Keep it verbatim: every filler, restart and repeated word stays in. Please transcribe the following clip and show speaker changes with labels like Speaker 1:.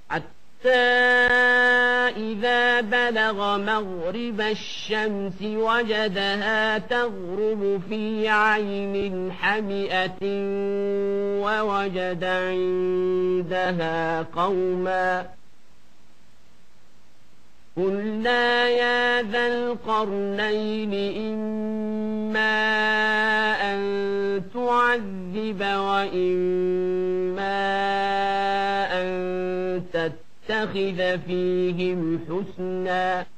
Speaker 1: حتى إذا بلغ مغرب الشمس وجدها تغرب في عين حمئة ووجد عندها قوما قلنا يا ذا القرنين إما أن تعذب وإما أن تتخذ فيهم حسنا